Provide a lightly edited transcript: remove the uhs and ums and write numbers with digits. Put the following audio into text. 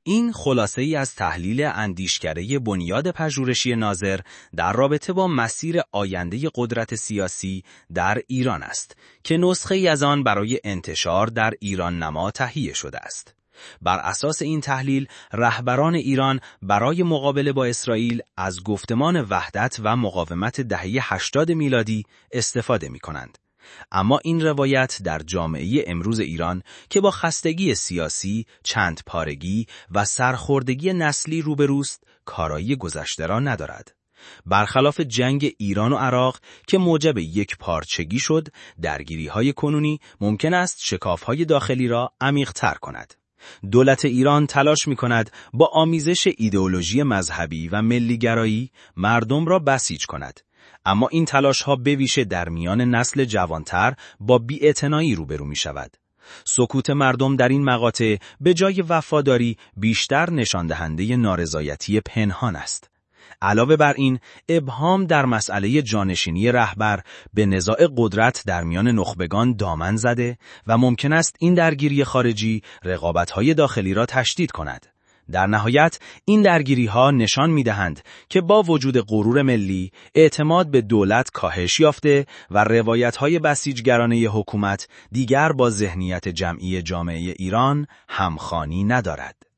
این خلاصه ای از تحلیل اندیشکده بنیاد پژوهشی ناظر در رابطه با مسیر آینده قدرت سیاسی در ایران است که نسخه ای از آن برای انتشار در ایران نما تهیه شده است. بر اساس این تحلیل، رهبران ایران برای مقابله با اسرائیل از گفتمان وحدت و مقاومت دهه 80 میلادی استفاده می کنند. اما این روایت در جامعه امروز ایران که با خستگی سیاسی، چند پارگی و سرخوردگی نسلی روبروست، کارایی گذشته را ندارد. برخلاف جنگ ایران و عراق که موجب یک پارچگی شد، درگیری‌های کنونی ممکن است شکاف‌های داخلی را عمیق‌تر کند. دولت ایران تلاش می‌کند با آمیزش ایدئولوژی مذهبی و ملی‌گرایی مردم را بسیج کند. اما این تلاش‌ها به ویژه در میان نسل جوانتر با بی‌اعتنایی روبرو می‌شود. سکوت مردم در این مقاطع به جای وفاداری بیشتر نشان دهنده نارضایتی پنهان است. علاوه بر این، ابهام در مسئله جانشینی رهبر به نزاع قدرت در میان نخبگان دامن زده و ممکن است این درگیری خارجی رقابت‌های داخلی را تشدید کند. در نهایت این درگیری‌ها نشان می‌دهند که با وجود غرور ملی، اعتماد به دولت کاهش یافته و روایت‌های بسیجگرانه حکومت دیگر با ذهنیت جمعی جامعه ایران همخوانی ندارد.